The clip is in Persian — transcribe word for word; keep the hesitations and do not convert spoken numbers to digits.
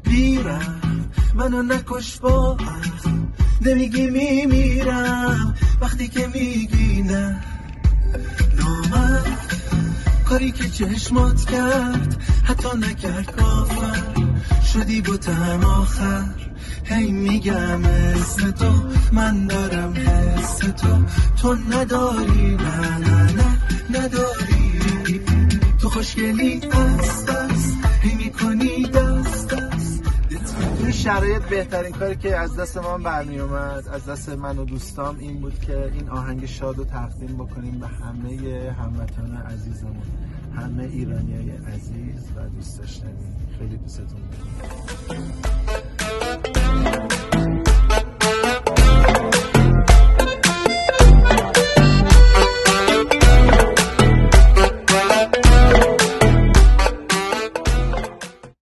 بیرم منو نکش با نمیگی میمیرم وقتی که میگی نه. نامرد کاری که چشمات کرد حتی نکرد کافر شدی بوتم آخر. هی میگم اسم تو من دارم حس تو تو نداری نه نه نه نداری. تو خوشگلی دست دست هی میکنی دست دست. توی شرایط بهترین کاری که از دست من برمی اومد از دست من و دوستام این بود که این آهنگ شاد رو تقدیم بکنیم به همه هموطنان عزیزمون، همه ایرانیای عزیز و دوست داشتنی. خیلی دوستتون دارم.